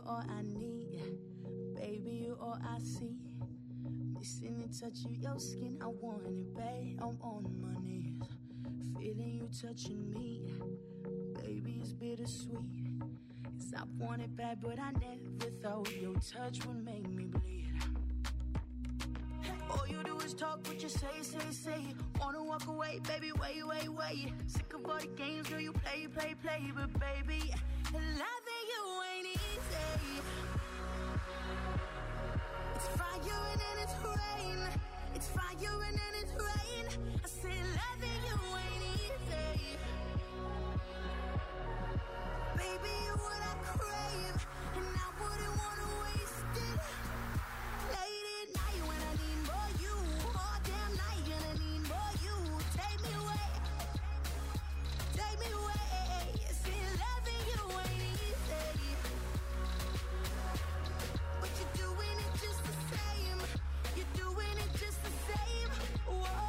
all I need. Baby, you all I see. Missing the touch of your skin, I want it, babe. I'm on my knees, feeling you touching me. Baby, it's bittersweet, 'cause I want it bad, but I never thought your touch would make me bleed. All you do is talk what you say, say, say. Wanna walk away, baby, wait, wait, wait. Sick of all the games, girl, you play, play, play. But baby, loving you ain't easy. It's fire and then it's rain. It's fire and then it's rain. I say loving you ain't easy. Baby, you're what I crave, and I wouldn't wanna waste it. Late at night when I need more you, all damn night gonna need more you. Take me away, take me away. See, loving you ain't easy, but you're doing it just the same. You're doing it just the same. Whoa.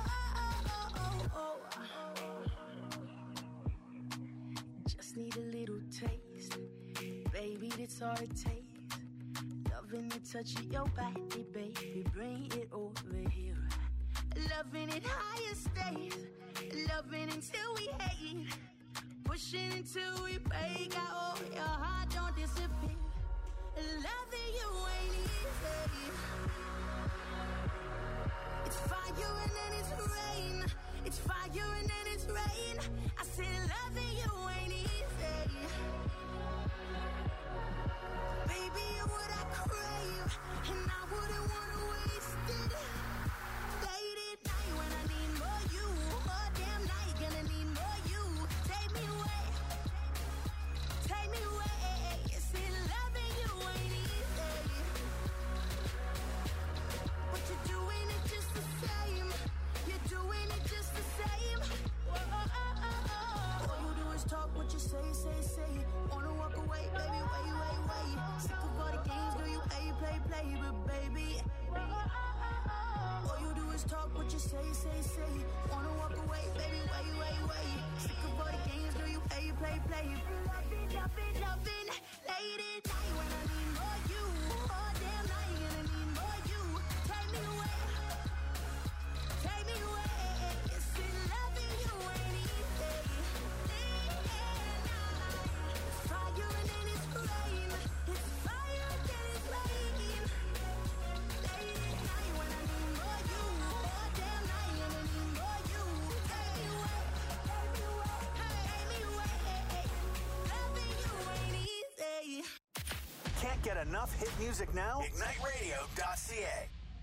Just need a little taste, baby, that's all it takes. Loving the touch of your body, baby, bring it over here. Loving it higher stays, loving until we hate, pushing until we break out. Oh, your heart don't disappear. Loving you ain't easy. It's fire and then it's rain. It's fire and then it's rain. I said loving you ain't easy. Baby, you're what I crave, and I wouldn't wanna waste it. Late at night when I need more you, all damn night gonna need more you. Take me away, take me away. See, loving you ain't easy, but you're doing it just the same. You're doing it just the same. Whoa. All you do is talk what you say, say, say. Wanna walk away, baby, wait, wait, wait. Sick of all the games, girl, you play, play, play. But baby, all you do is talk what you say, say, say. Wanna walk away, baby, wait, wait, wait. Sick of all the games, girl, you play, play, play. Loving, loving, loving. Late at night when I need more you, all damn night gonna need more you. Take me away, take me away. See, loving you ain't easy. It's fire and then it's rain. It's fire and then it's rain. Late at night when I need more you, all damn night gonna need more you. Take me away, take me away, take me away. Loving you ain't easy. Can't get enough hit music now? IgniteRadio.ca.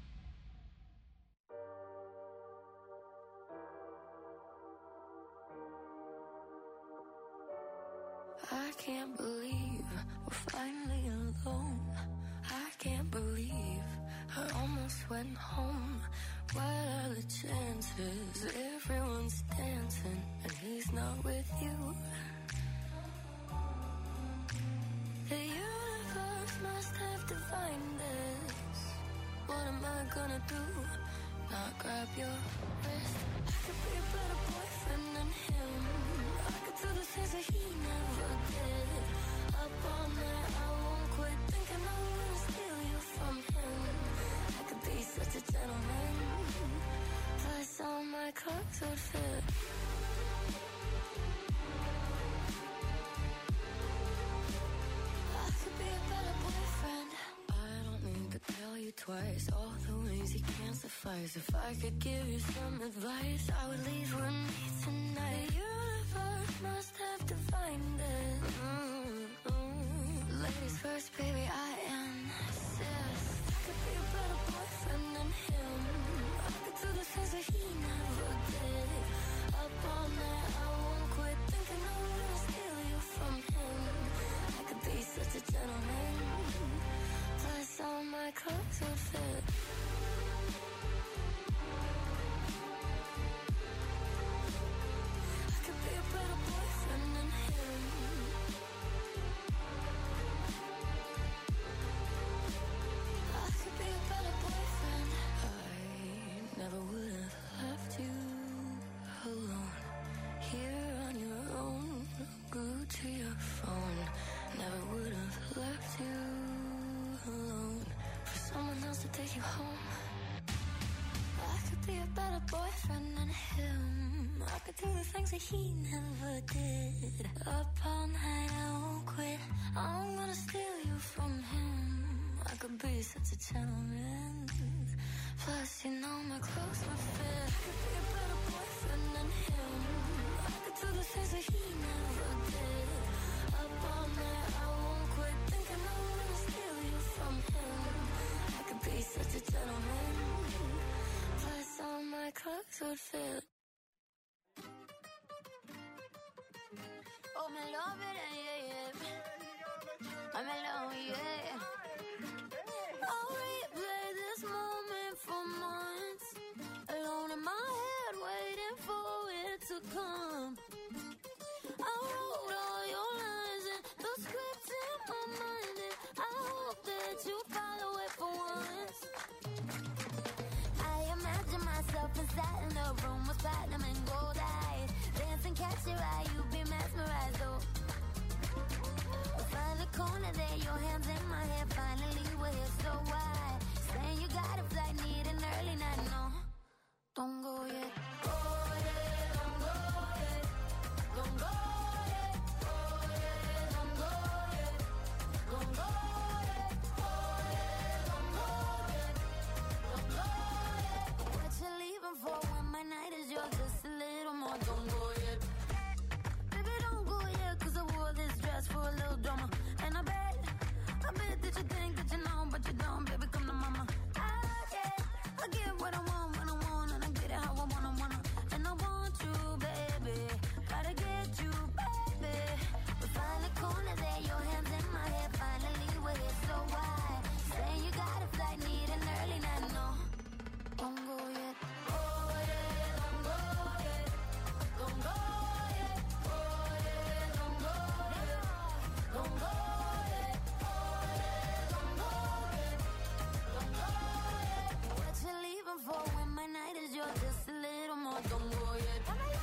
I can't believe we're finally alone. I can't believe I almost went home. What are the chances? Everyone's dancing and he's not with you. The universe must have divined this. What am I gonna do? Not grab your wrist. I could be a better boyfriend than him. I could do the things that he never did. Up all night, I won't quit thinking I'm gonna steal you from him. I could be such a gentleman. Plus all my clothes would fit. I could be a better boyfriend. I don't need to tell you twice all the ways you can't suffice. If I could give you some advice, I would leave with me tonight. The universe must have divined it. Ladies first, baby, I insist. I could be a better boyfriend than him. I could do the things that he never did. Up all night, I won't quit thinking I'm gonna steal you from him. I could be such a gentleman. Plus all my clothes would fit. I could be a better boyfriend than him. I could be a better boyfriend. I better boyfriend than him. I could do the things that he never did. Up all night, I won't quit. I'm gonna steal you from him. I could be such a gentleman. Plus, you know my clothes would fit. I could be a better boyfriend than him. I could do the things that he never did. Up all night, I won't quit. Thinking I'm gonna steal you from him. I could be such a gentleman. Plus, all my clothes would fit. Oh, me love it, yeah, yeah. I'm alone, yeah. I'll replay this moment for months. Alone in my head, waiting for it to come. I wrote all your lines and the script in my mind, and I hope that you follow it for once. I imagine myself inside in the room with platinum and gold eyes. Dancing, catch your eye, you be mesmerized, though. Find the corner there, your hands in my hair. Finally, we're here, so why? Saying you got a flight, need an early night, no. Don't go yet. Go yet, don't go yet. Don't go yet. Go yet, don't go yet. Don't go yet. Go yet, don't go yet. Don't go yet. What you leaving for when my night is yours? Just a little more. Don't go yet. Baby, don't go yet, 'cause I wore this dress for a little drama. And I bet that you think that you know, but you don't. Baby, come to mama. I get what I want when I want, and I get it how I wanna. And I want you, baby. Gotta get you, baby. We find the corner there, your hands in my hair. Finally, we're here, so why? Saying you got a flight, need an early night, no. Don't go yet. Go yet, don't go yet. Don't go yet. Go yet, don't go yet. Don't go yet. Go yet, don't go yet. Don't go yet. What you leaving for when my night is yours? Just a little more. Don't go yet. La la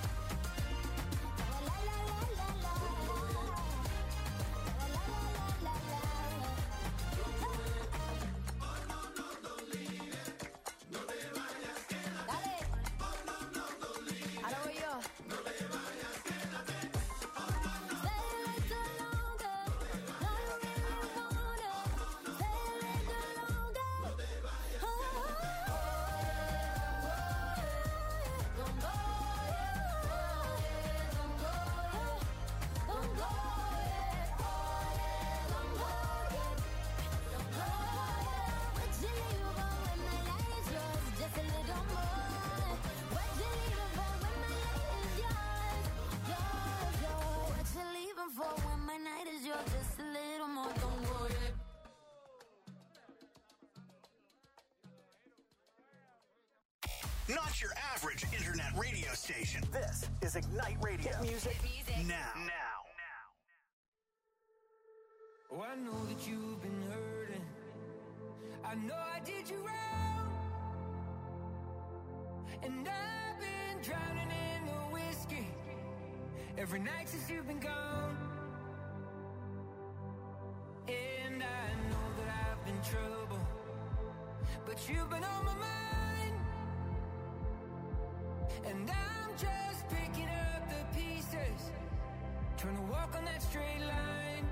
la la la la. La la la la la la. Dale. Ahora voy yo. Stay a little longer. No, you really wanna. Stay a little longer. Don't go yet. Don't go yet. Don't go yet. Don't go yet. Don't go yet. What you leaving for when my light is yours? Just a little more. What you leaving for when my light is yours? Yours, yours. What you leaving for when my night is yours? Just a little more. Don't go yet. Not your average internet radio station. This is Ignite Radio. Hit music now. Oh, I know that you've been hurting. I know I did you wrong. And I've been drowning in the whiskey every night since you've been gone. And I know that I've been trouble, but you've been on my mind. And I'm just picking up the pieces, trying to walk on that straight line.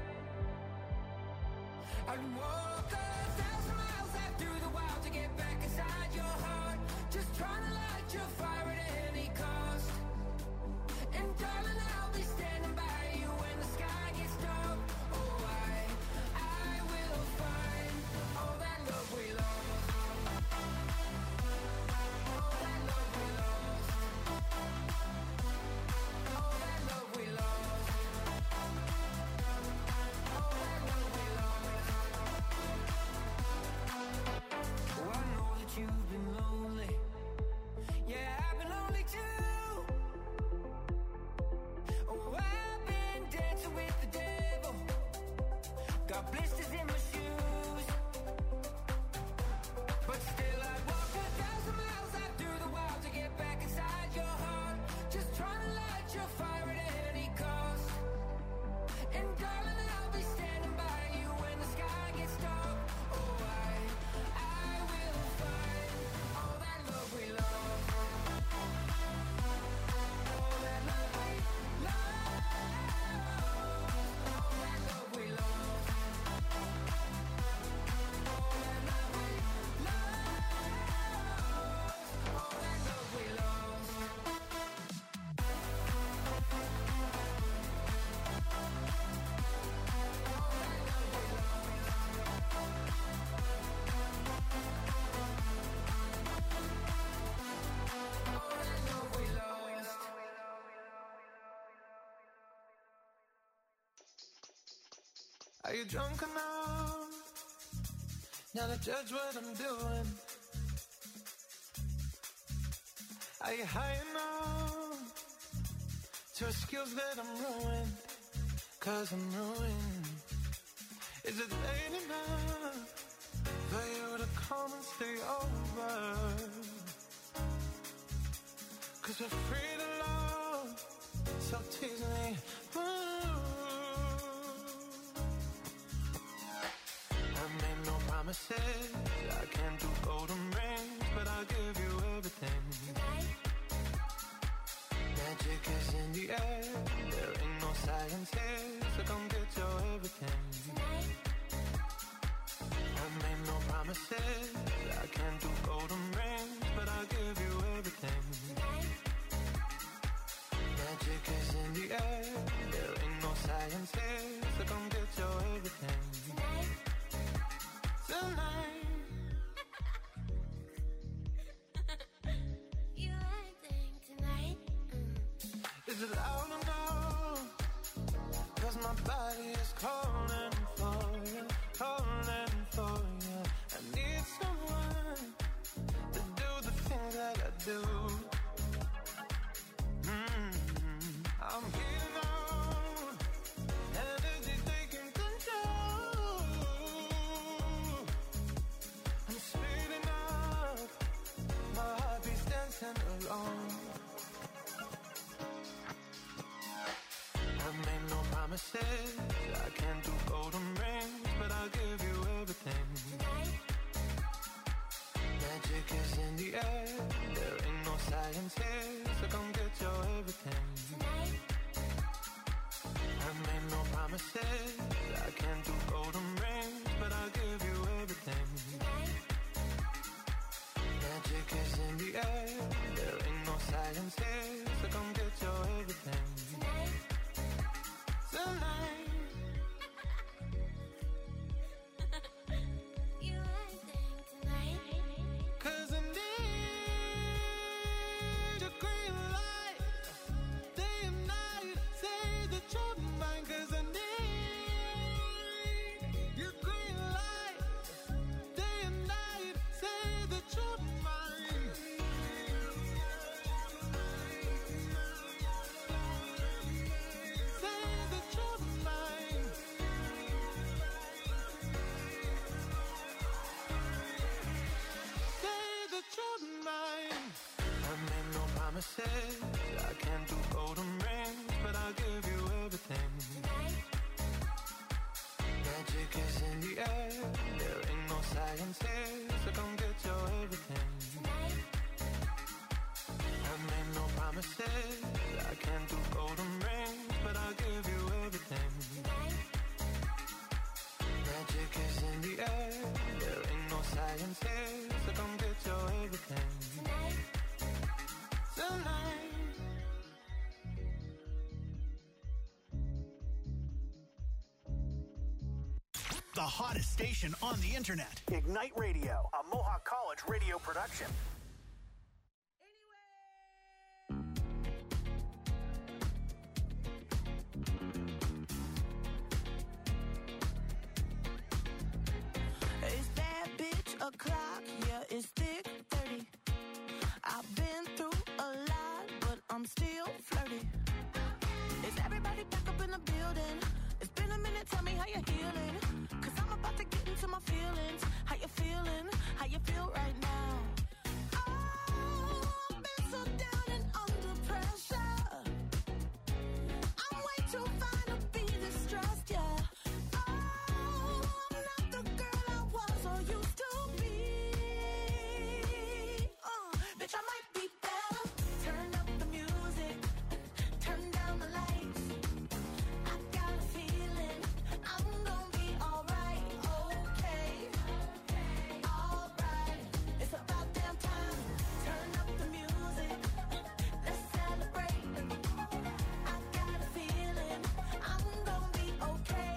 I'd walk 1,000 miles out through the wild to get back inside your heart, just trying to light your fire at any cost. And darling, I'll be standing by you when the sky gets dark. Oh, I will find all that love we lost. All that love we lost. All that love we lost. All that love we lost. Oh, I know that you've been lonely, Are you drunk enough now to judge what I'm doing? Are you high enough to excuse that I'm ruined? 'Cause I'm ruined. Is it late enough for you to come and stay over? 'Cause we're free to love, so tease me. I made no promises, I can't do golden rings, but I'll give you everything. Magic is in the air, there ain't no science here, so come get your everything. I made no promises, I can't do golden rings, but I'll give you everything. Magic is in the air, there ain't no science here, so come get your everything. Tonight. You acting tonight? Is it loud enough? 'Cause my body is calling for you, calling for you. I need someone to do the things that I do. I'm heating on, energy taking control. I'm speeding up, my heartbeat's dancing alone. I made no promises, I can't do golden rings, but I'll give you everything. Magic is in the air, there ain't no science here, so come get your everything. I made no promises, I can't do golden rings, but I'll give you everything. Magic is in the air, there ain't no science here, so come get your everything. Tonight. You acting tonight? 'Cause I need your green light, day and night, say that you're mine. 'Cause I need your green light, day and night, say that you're mine. Say that you're mine. Say that you're mine. I made no promises, I can't do golden rings, but I'll give you everything. Magic is in the air, there ain't no science here, so come get your everything. I made no promises, I can't do golden rings, but I'll give you everything. Magic is in the air, there ain't no science here, so come get your everything. Tonight. The hottest station on the internet. Ignite Radio, a Mohawk College radio production. It's that bitch o'clock, yeah, it's thick 30. I've been through a lot, but I'm still flirty. Is everybody back up in the building? It's been a minute, tell me how you're healing. 'Cause I'm about to get into my feelings. How you feeling? How you feel right now? Oh, I've been so down and under pressure. I'm way too fine to be distressed, yeah. Oh, I'm not the girl I was or used to be. Bitch, I might be better. Turn up the music, turn down the lights. I got a feeling I'm gonna be alright, okay, alright. It's about damn time. Turn up the music, let's celebrate. I got a feeling I'm gonna be okay,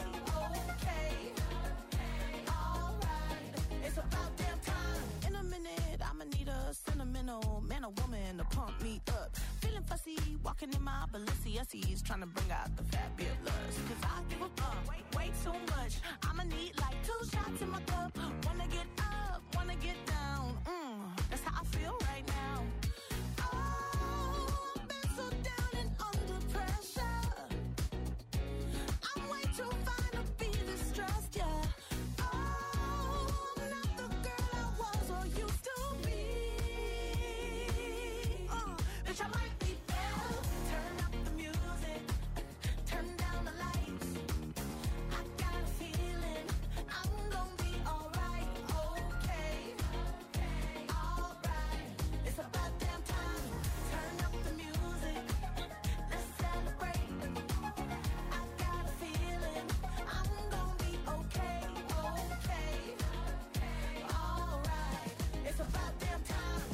alright. It's about damn time. In a minute, I'ma need a sentimental man or woman to pump me up. feeling fussy, walking in my Balenciennes, trying to bring out the fabulous. Cause I give up, way too much. I'ma need like 2 shots in my cup. Wanna get up, wanna get down. That's how I feel right now. Oh, I've been so down and under pressure. I'm way too fine to be distressed, yeah. Oh, I'm not the girl I was or used to be. Bitch, I might be better. Turn up the music, turn down the lights. I got a feeling I'm gonna be alright, okay, alright. It's about damn time. Turn up the music, let's celebrate. I got a feeling I'm gonna be okay, alright. It's about damn time.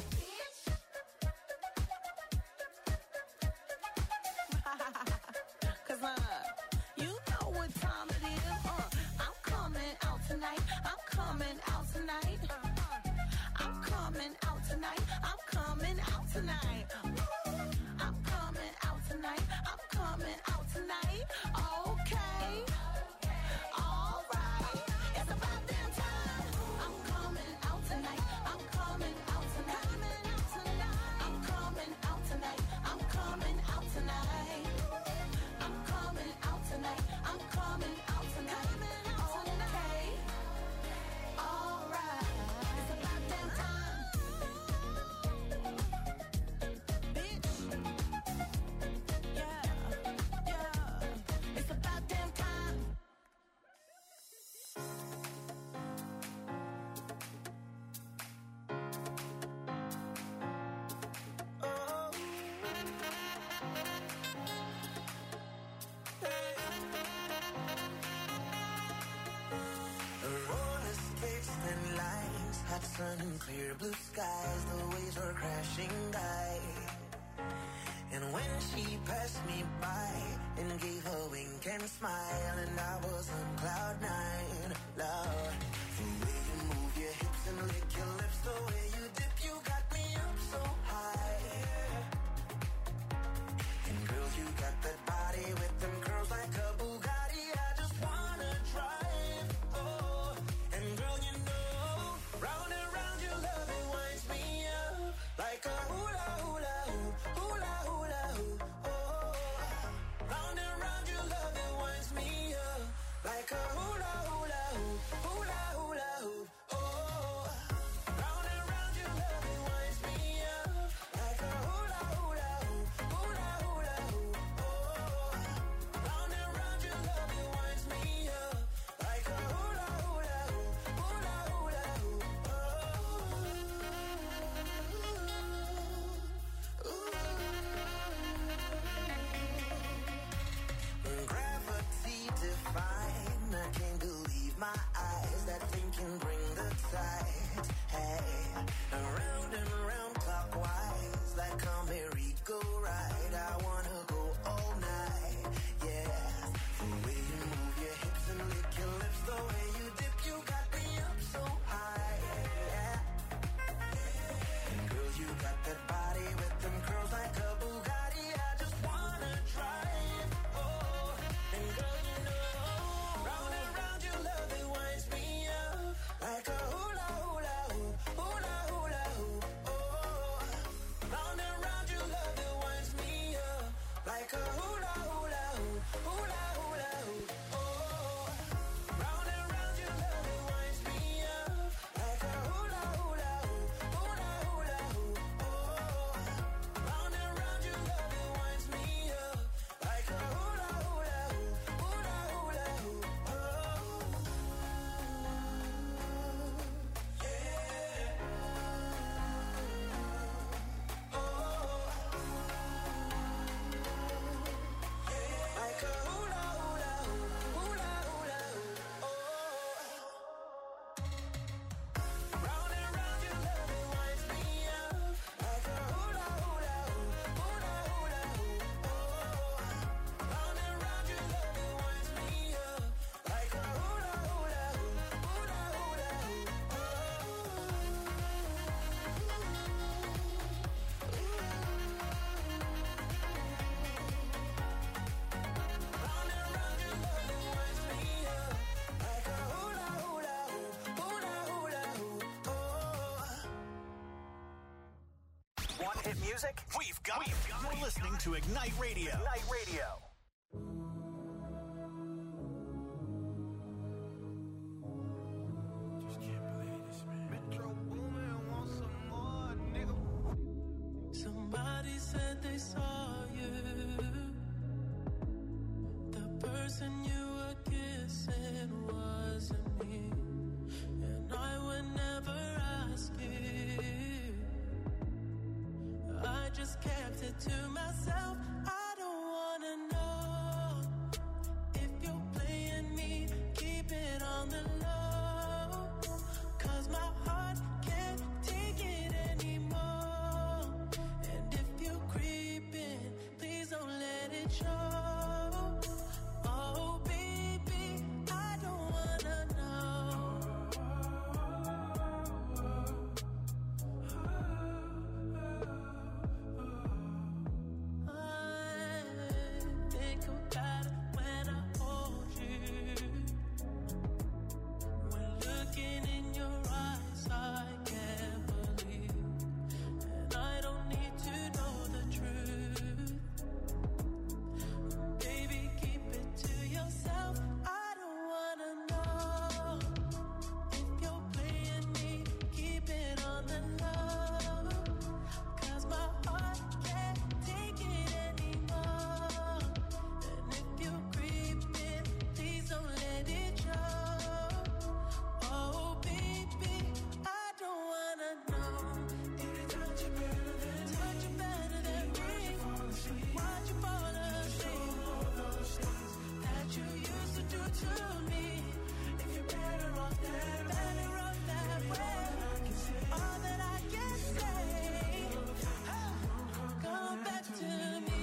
Cause you know what time it is. I'm coming out tonight. I'm coming out tonight. I'm coming out tonight. I'm coming out tonight. I'm coming out tonight. I'm coming out tonight. Okay. Alright. It's about damn time. I'm coming out tonight. I'm coming out tonight. I'm coming out tonight. I'm coming out tonight. I'm coming out tonight. I'm coming out tonight. Okay. Alright. It's about damn time. Bitch. Yeah. It's about damn time. Roller skates, thin lines, hot sun and clear blue skies. The waves were crashing by. And when she passed me by and gave a wink and smile, and I was on cloud 9, Lord. The way you move your hips and lick your lips, the way you dip, you got me up so high. And girl, you got that body with them curls like a Bugatti. I just wanna drive. Oh, and girl, you know, round and round your love, it winds me up like a hula hula hoop, hula hula hoop. Oh, round and round your love, it winds me up like a hula hula hoop, hula hula hoop. Oh, round and round your Hit music? We've got it. You're listening to Ignite Radio. Ignite Radio. Just can't believe this, man. Metro Boomin, want some more, nigga. Somebody said they saw you. The person you were kissing wasn't me. And I would never ask you. I just kept it to myself. I don't wanna know if you're playing me. Keep it on the low, 'cause my heart can't take it anymore. And if you're creeping, please don't let it show. Oh baby, I don't wanna know. I think about it when I hold you. When looking in your eyes, I can't believe. And I don't need to know the truth. Baby, keep it to yourself. I don't wanna know if you're playing me. Keep it on the low, 'cause my heart can't take it anymore. And if you're creeping, please don't let it show. Oh baby, I don't wanna know. Did it touch you better than me? Touch you better than me? Why'd you fall asleep? All those things that you used to do to me. If you're better off that way, all that I can say, come back to me.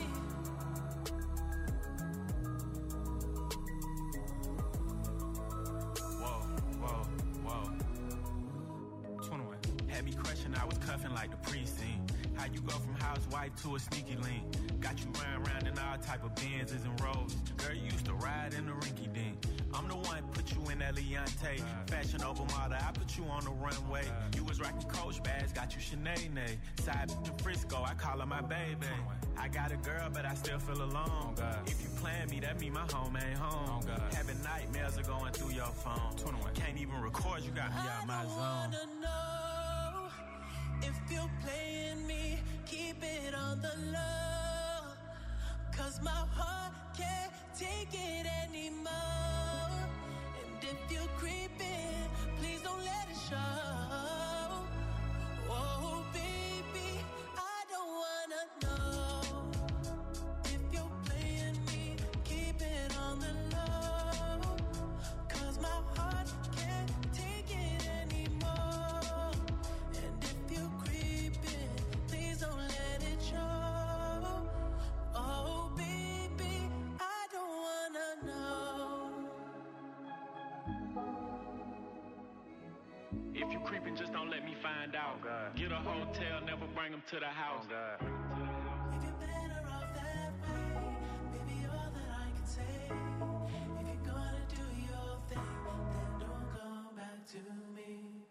Whoa, whoa, whoa. 21. Had me crushing, I was cuffing like the precinct. How you go from housewife to a sneaky link? Got you running around in all type of Benzes and Rolls. Girl, you used to ride in the rinky dink. I'm the one put you in that Leontay. Fashion over model, I put you on the runway. You was rocking Coach bags, got you Sinead. Side to Frisco, I call her my baby. I got a girl, but I still feel alone. If you plan me, that mean my home ain't home. Having nightmares are going through your phone. Can't even record, you got me out my zone. I wanna know if you're playing me. Keep it on the low, 'cause my heart can't take it anymore. And if you're creeping, please don't let it show. Oh baby, I don't wanna know if you're playing me. Keep it on the low, 'cause my heart can't take it anymore. And if you're creeping, please don't let it show. Oh baby, I don't wanna know. If you creeping, just don't let me find out. Get a hotel, never bring them to the house. If you're better off that way, baby, all that I can say. If you're gonna do your thing, then don't come back to me.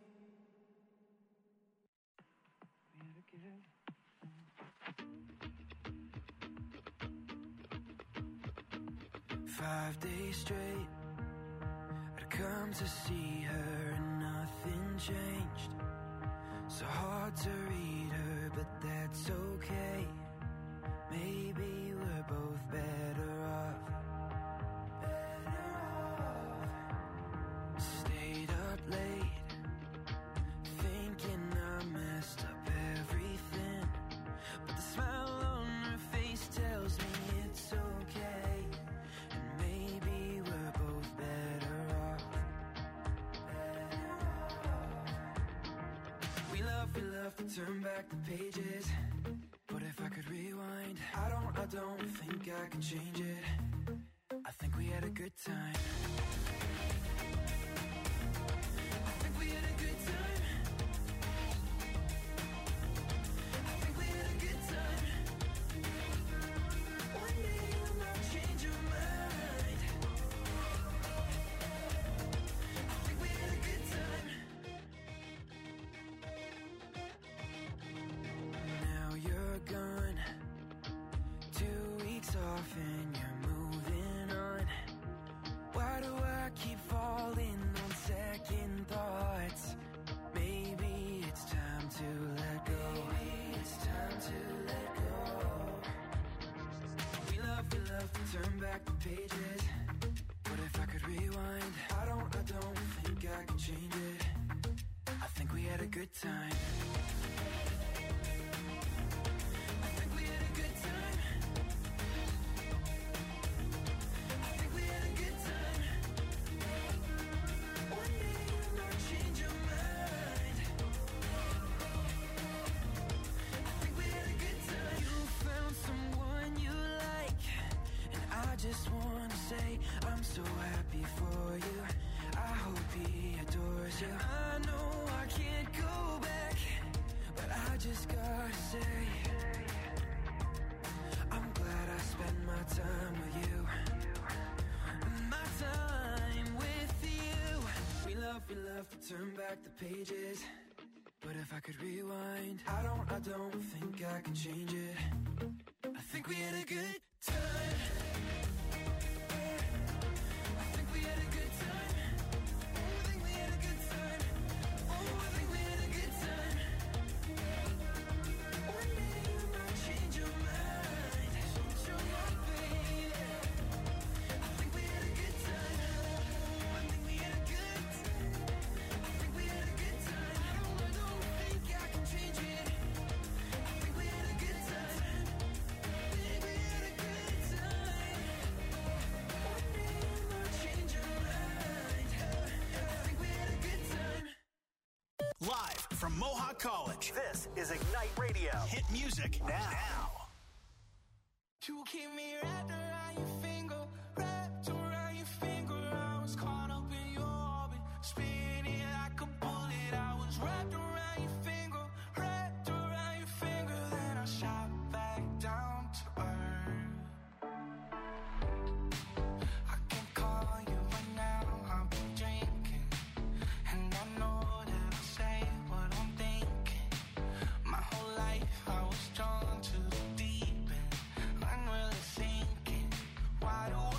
5 days straight, I'd come to see her and nothing changed. So hard to read her, but that's okay. Maybe we're both better off. Stayed up late, thinking I messed up everything. But the smile on her face tells me it's okay. And maybe we're both better off. We love to turn back the pages. But if I could rewind, I don't think I could change it. I think we had a good time. I think we had a good time. I think we had a good time. One day you might change your mind. I think we had a good time. Now you're pages. But if I could rewind, I don't think I can change it. I think we had a good time. I think we had a good time. I think we had a good time. One day you might change your mind. I think we had a good time. You found someone you like, and I just want to say I'm so happy for you. I hope he adores you. I know I can't go back, but I just gotta say I'm glad I spent my time with you. My time with you. We love to turn back the pages. But if I could rewind, I don't think I can change it. I think we had a good time. I think we had a good time. I think we had a good time. Oh, I think we had a good time. One day you might change your mind. Change your mind, baby. I think we had a good time. I think we had a good time. I think we had a good time. I don't think I can change it. I think we had a good time. I think we had a good time. One day you might change your mind. I think we had a good time. Live from Mohawk College, this is Ignite Radio. Hit music now. You keep me wrapped around your finger, wrapped around your finger. I was caught up in your orbit, spinning like a bullet. I was wrapped around your finger, wrapped around your finger. Then I shot back down to earth. I can call you right now, I've been drinking, and I know that I'll say what I'm thinking. My whole life I was drawn to the deep end, unreal thinking. Wide awake.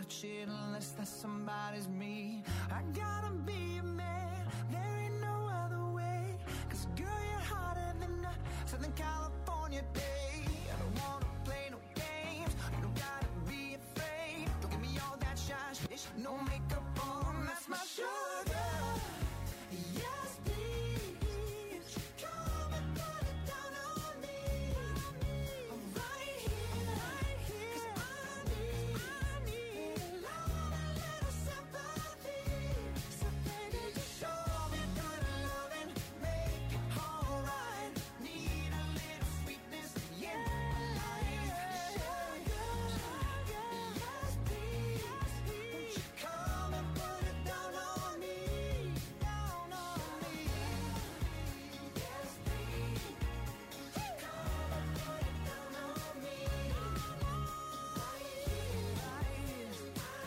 touch it unless that somebody's me. I gotta be a man, there ain't no other way. Cause girl, you're hotter than a Southern California day. I don't wanna play no games, you don't gotta be afraid. Don't give me all that shy shit, no makeup on, that's my sugar. Yes, please, come and put it down on me. I'm right here, 'cause I need a love, a little sympathy. So baby, just show me good loving, make it alright. Need a little sweetness in my life. Sugar, yes, please, won't you come and put it down on me, down on me. Yes, please, come and put it down on me. Right here, I need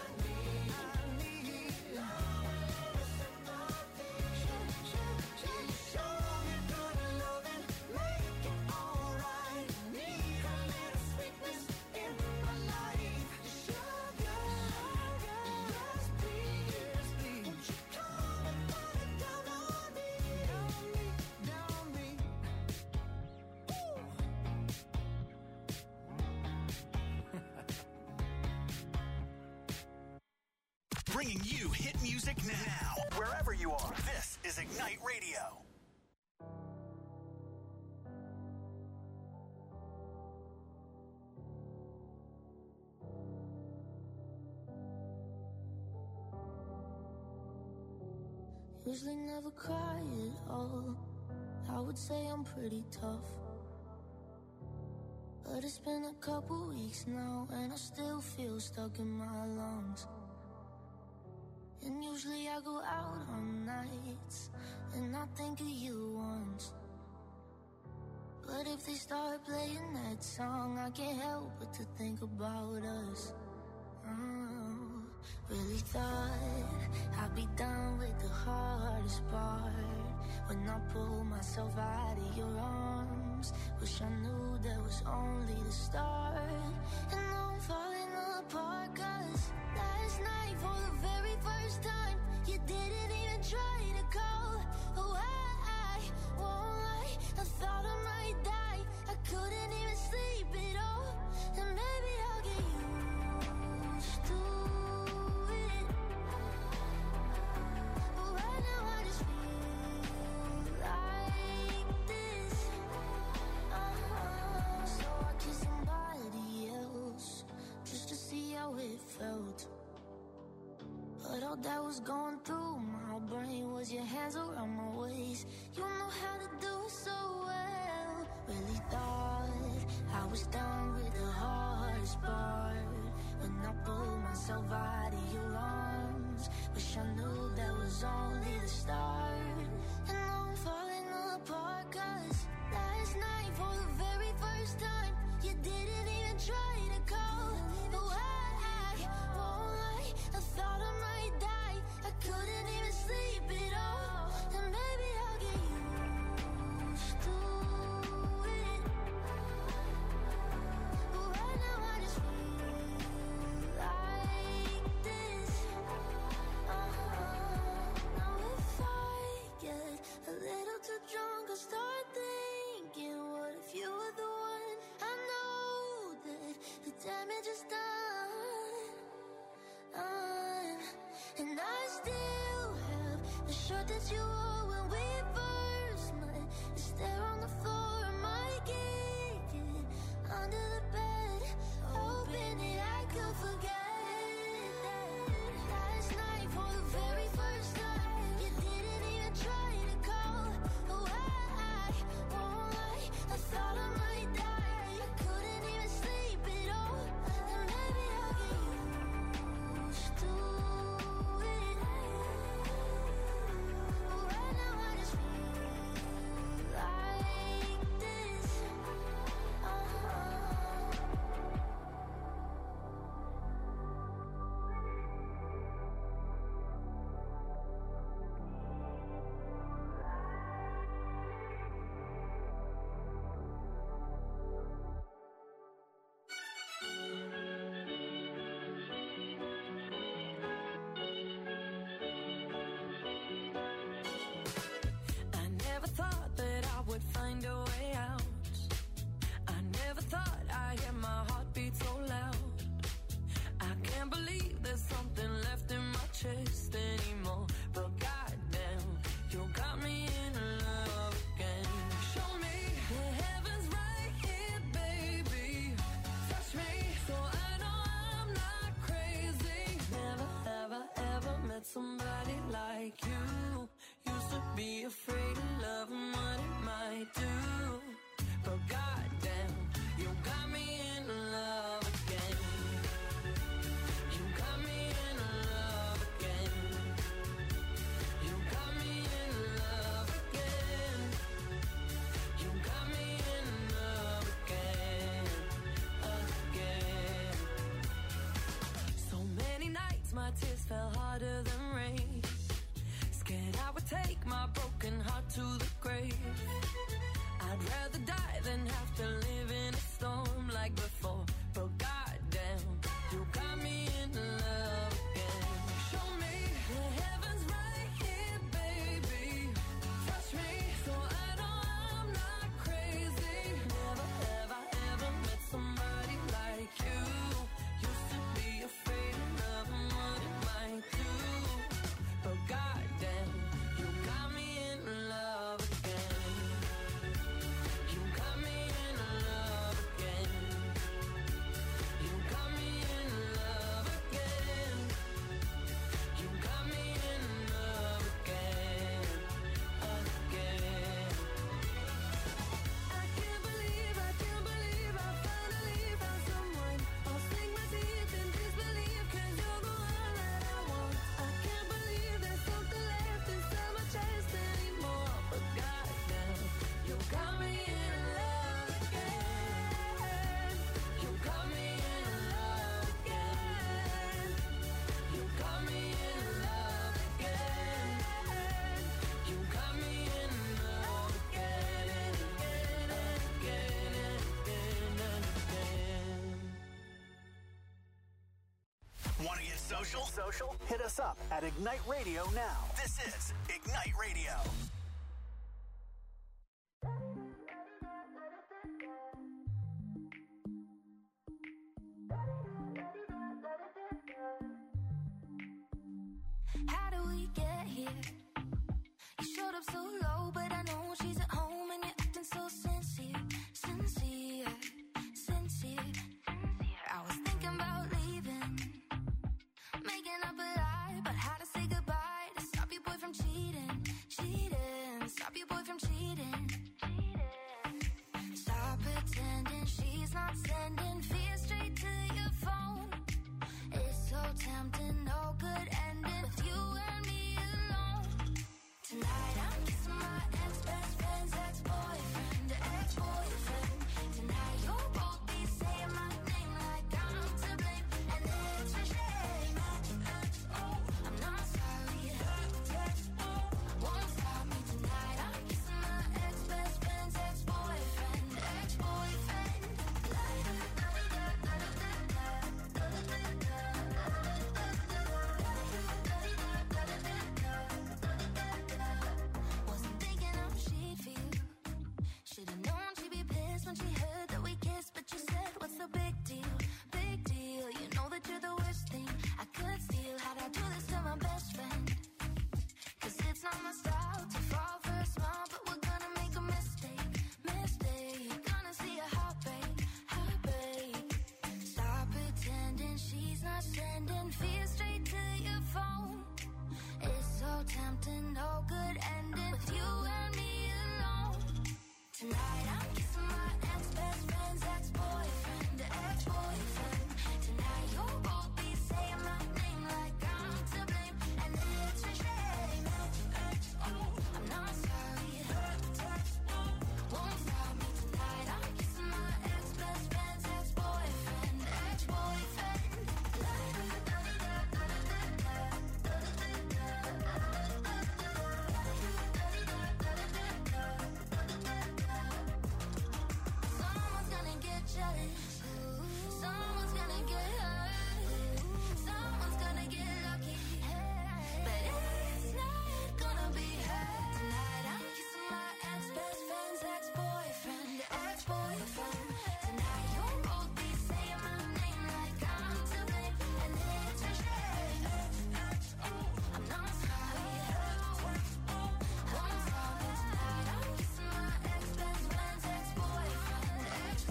love, a little sympathy. Show me good loving, make it alright. Need a little sweetness in my life. Sugar, yes, please, won't you come and put it down on me, down on me. Bringing you hit music now. Wherever you are, this is Ignite Radio. Usually never cry at all. I would say I'm pretty tough. But it's been a couple weeks now, and I still feel stuck in my lungs. And usually I go out on nights, and I think of you once. But if they start playing that song, I can't help but to think about us. Oh, really thought I'd be done with the hardest part. When I pulled myself out of your arms, wish I knew that was only the start. And now I'm falling apart, 'cause last night for the very first time, you didn't even try to call. Oh, I won't lie, I thought I might die. I couldn't even sleep at all. And maybe I'll get used to it. But right now I just feel like this. So I kissed somebody else just to see how it felt. But all that was going through my brain was your hands around my waist. You know how to do it so well. Really thought I was done with the hardest part. When I pulled myself out of your arms, wish I knew that was only the start. And now I'm falling apart, 'cause last night for the very first time, you didn't even try to call. No, I won't lie, I thought I might die. I couldn't even sleep at all. And maybe I'll get used to it. But right now I just feel like this. Now if I get a little too drunk, I start thinking, what if you were the one? I know that the damage is done. And I still have the shirt that you wore when we first met. It's there on the floor, I might kick it under the bed, hoping that I could forget that. Last night for the very first time, you didn't even try to call. Oh, I won't lie, I thought I might die. I couldn't even sleep at all. And maybe I'll get used to it. Right now social? Hit us up at Ignite Radio now. This is Ignite Radio. How do we get here? You showed up so low, but I know she's at home and you're acting so sincere. I was thinking about leaving, making up a lie about how to say goodbye to stop your boy from cheating. Stop your boy from cheating. Stop pretending she's not sending fear straight to your phone. It's so tempting, no good ending with you and me alone. Tonight I'm kissing my ex-best friend's ex-boyfriend. Tonight you'll both be saying my name like I'm to blame, and it's a shame. I'm not sorry. Won't stop me tonight. I'm kissing my ex-best friend's ex-boyfriend. Wasn't thinking how she'd feel. Should've known she'd be pissed when she heard that we kissed, but you said, what's the big deal? Big deal. You know that you're the worst thing I could steal. How'd I do this to my best friend? 'Cause it's not my style to fall for a smile, but we're gonna make a mistake. Gonna see a heartbreak. Stop pretending she's not sending fear straight to your phone. It's so tempting, no good ending with you and me alone. Tonight I'm kissing my ex-best friend's ex-boyfriend. Tonight you'll both be saying my name like I'm to blame, and it's a shame. I'm not sorry. Won't stop me tonight. I'm kissing my ex-best friend's ex-boyfriend. Someone's gonna get jealous. Someone's gonna get hurt. Someone's gonna get lucky. But it's not gonna be her. Tonight I'm kissing my ex-best friend's ex-boyfriend. Tonight you'll both be saying my name like I'm to blame, and it's a shame. I'm not sorry. Won't stop me tonight. I'm kissing my ex-best friend's ex-boyfriend.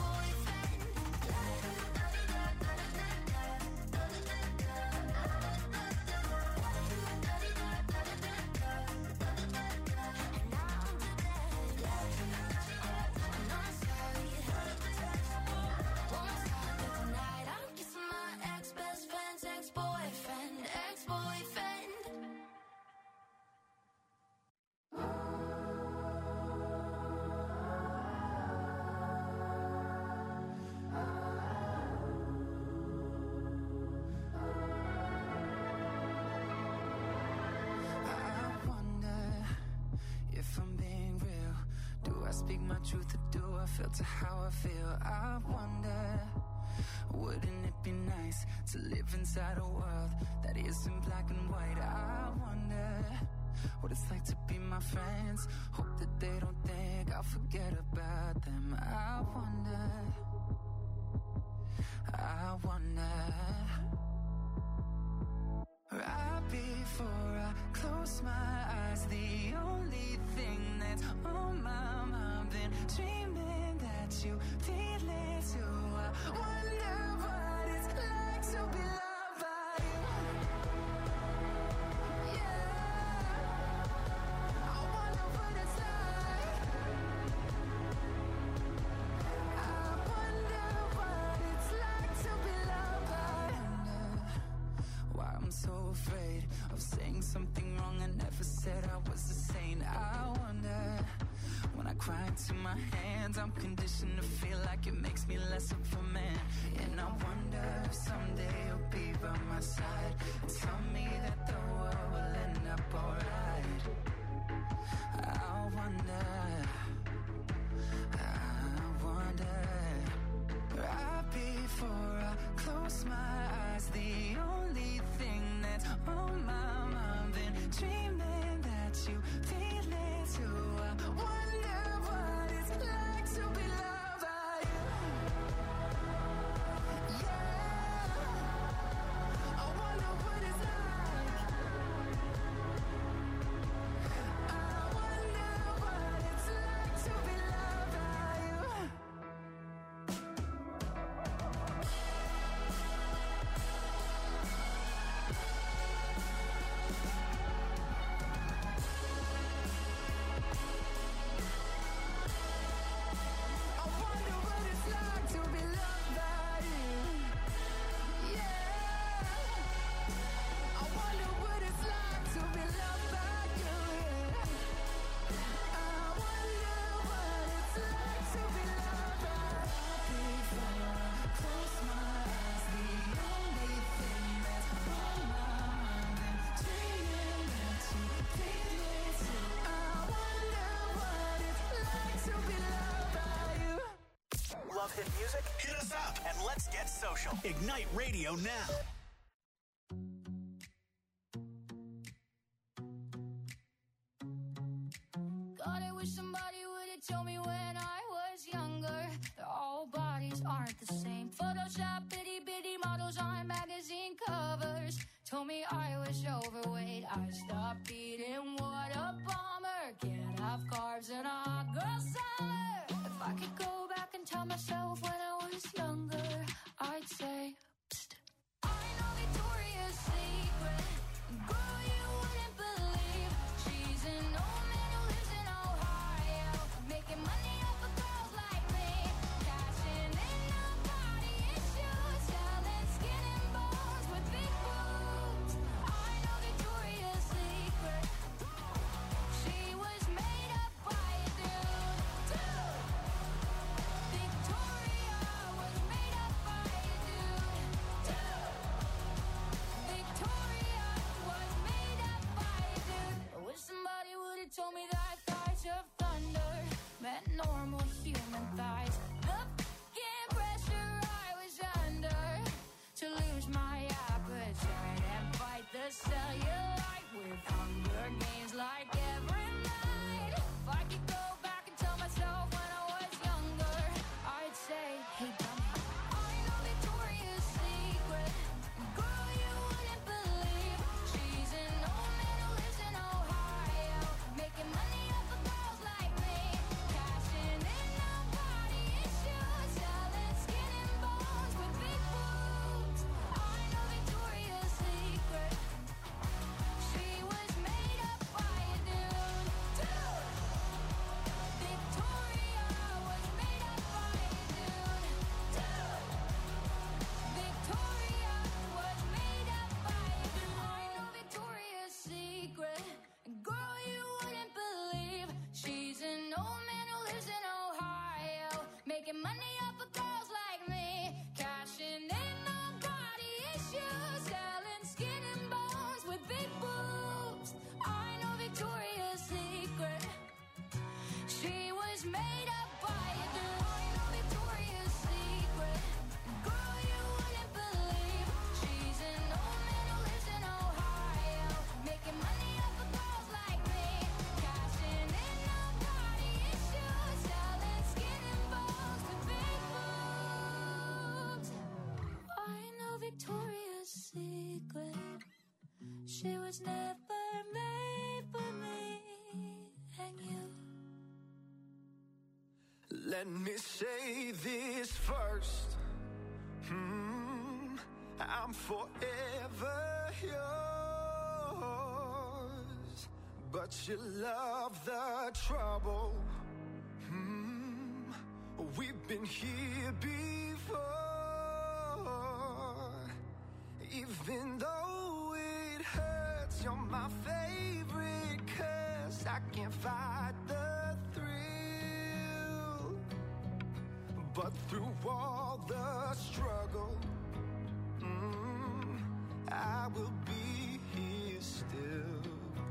I wonder if I'm being real. Do I speak my truth or do I filter how I feel? I wonder, wouldn't it be nice to live inside a world that isn't black and white? I wonder what it's like to be my friends. Hope that they don't think I'll forget about them. I wonder. Right before I close my eyes, the only thing that's on my mind, been dreaming that you feel it too. I wonder what it's like to be loved by you. Yeah, I wonder what it's like. I wonder what it's like to be loved by you. Why I'm so afraid of saying something wrong. I never said I was a saint. I wonder, when I cry into my hands, I'm conditioned to feel like it makes me less of a man. And I wonder if someday you'll be by my side and tell me that the world will end up alright. I wonder. Right before I close my eyes, the only thing Love hit music? Hit us up and let's get social. Ignite Radio now. God, I wish somebody would have told me when I was younger that all bodies aren't the same. Photoshop bitty bitty models on magazine covers told me I was overweight. I stopped eating, what a bummer. Can't have carbs in a hot girl summer. If I could go back and tell myself when I was younger, I'd say, psst. I know Victoria's Secret, girl, you wouldn't believe. She's an old man who lives in Ohio, making money off of girls like me, cashing in on body issues, selling skin and bones with big boobs. I know Victoria's Secret. She was made up by a dude. Victoria was made up by a dude. Victoria was made up by a dude. I wish somebody would have told me that thighs of thunder meant normal human thighs. The fucking pressure I was under to lose my appetite and fight the cellulite with Hunger Games like every night. If I could go back and tell myself when I was younger, I'd say, hey, dummy, I know Victoria's Secret. Girl, you wouldn't believe. She's an old man who lives in Ohio, making money off of girls like me, cashing in on body issues, selling skin and bones with big boobs. I know Victoria's Secret. She was made up by a dude. Victoria was made up by a dude. Victoria was made up by a dude. I know Victoria's Secret. Girl, you wouldn't believe. She's an old man who lives in Ohio, making money off of girls like me, cashing in on body issues, selling skin and bones with big boobs. I know Victoria's Secret. She was made up by a dude. I know Victoria's Secret. Girl, you wouldn't believe. She's an old man who lives in Ohio, making money off of girls like me, cashing in on body issues, selling skin and bones with big boobs. I know Victoria's Secret. She was never made for me and you. Let me say this first. I'm forever yours, but you love the trouble. We've been here before. Even though it hurts, you're my favorite, 'cause I can't fight the thrill. But through all the struggle, I will be here still.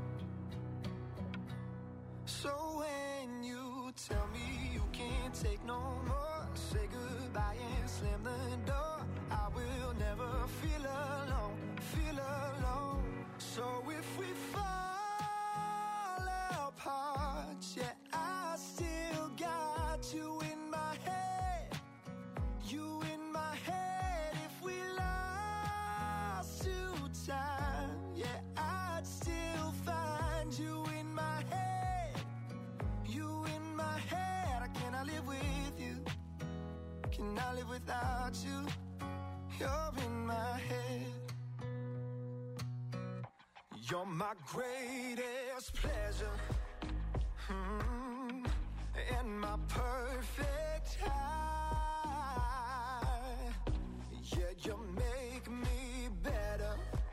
So when you tell me you can't take no more, say goodbye and slam the door. I will never feel alone, feel alone. So if we fall apart, yeah, I still got you in my head, you in my head. If we lost to time, yeah, I'd still find you in my head, you in my head. I cannot live with you, cannot live without you. You're in my head. You're my greatest pleasure, and my perfect high. Yeah, you make me better,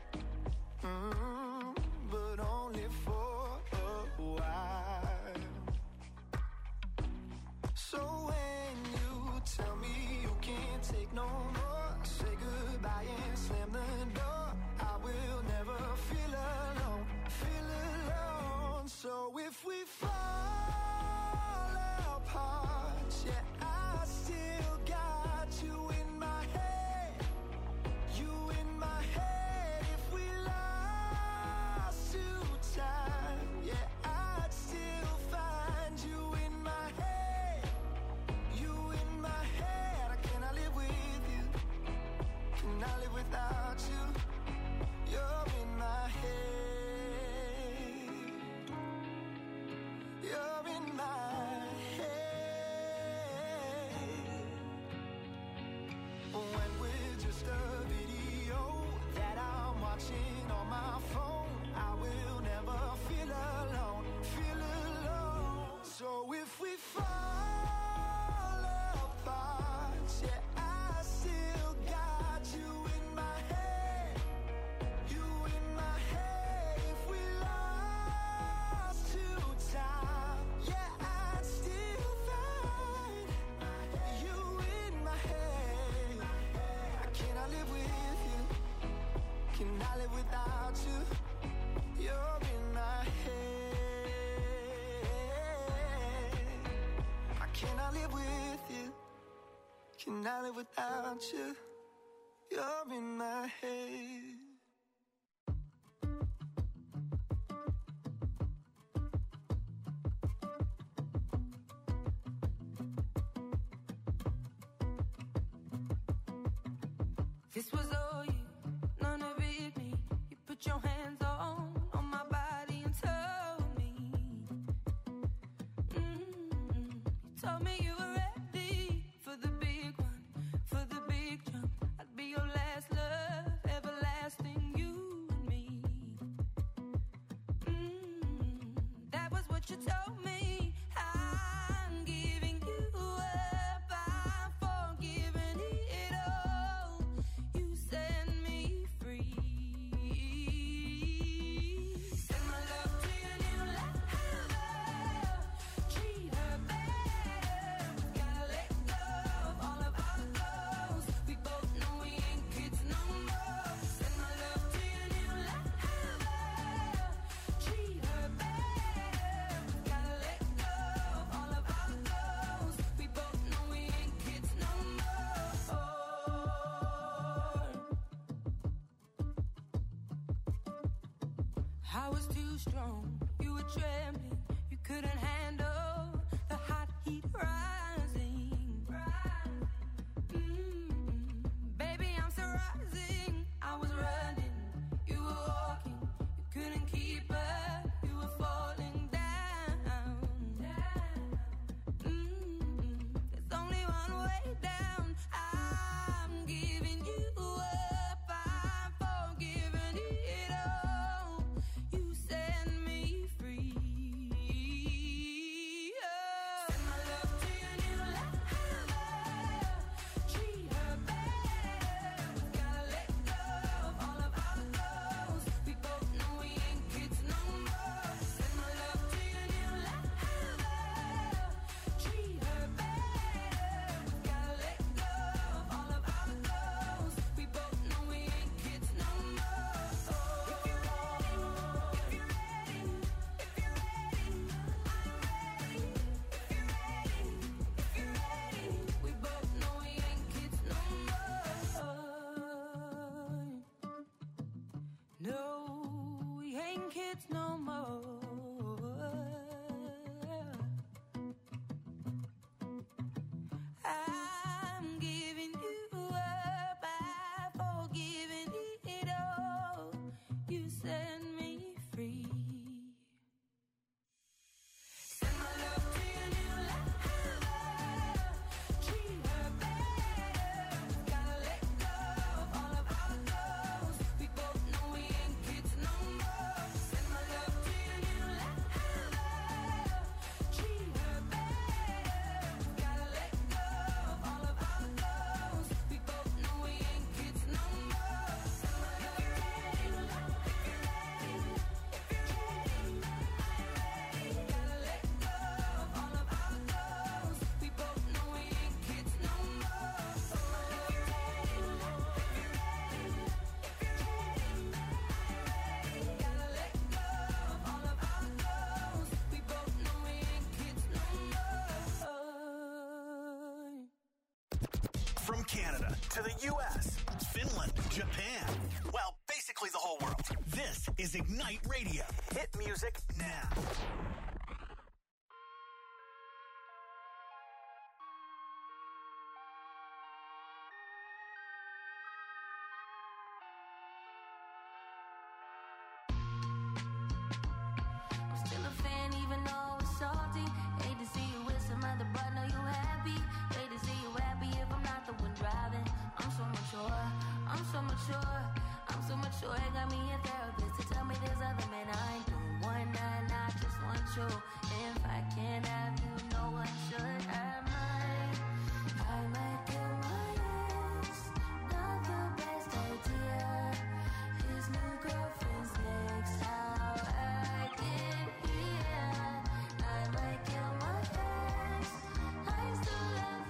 but only for a while. So when you tell me you can't take no more, say goodbye and slam the door. I will never feel alone, feel alone. So if we fall apart, You're in my head. I cannot live with you. Cannot live without you. You're in my head. This was all you, none of it me. You put your hands on my body and told me. You told me you were ready for the big one, for the big jump. I'd be your last love, everlasting, you and me. That was what you told me. I'm giving you up, I'm forgiving it all. You set me free. Send my love to your new lover. Treat her better. Gotta let go of all of our goals. We both know we ain't kids no more. Send my love to your new lover. Treat her better. Gotta let go of all of our goals. We both know we ain't kids no more. I was too strong, you were trembling, you couldn't handle the hot heat rising. Baby, I'm still rising. I was running, you were walking, you couldn't keep up, you were falling down. There's only one way down. I'm giving you up, I'm forgiving it all. You set me free. Send my love to your new lover. Treat her better. Gotta let go of all of our goals. We both know we ain't kids no more. Send my love to your new lover. Treat her better. Gotta let go of all of our goals. We both know we ain't kids no more. If you're ready, if you're ready, if you're ready, I'm ready. If you're ready, if you're ready, we both know we ain't kids no more. No, we ain't kids no more. I'm giving you up, I'm forgiving it all. You set me free. Send my love to your new lover. Treat her better. Gotta let go of all of our goals. We both know we ain't kids no more. Send my love to your new lover. Treat her better. Gotta let go of all of our goals. We both know we ain't kids no more. Send my love. If you're ready, if you're ready, if you're ready, I'm ready. Gotta let go of all of our goals. We both know we ain't kids no more. If you're ready, if you're ready, if you're ready, I'm ready. Gotta let go of all of our goals. We both know we ain't kids no more. From Canada to the U.S., Finland, Japan. Well, basically the whole world. This is Ignite Radio. Hit music now.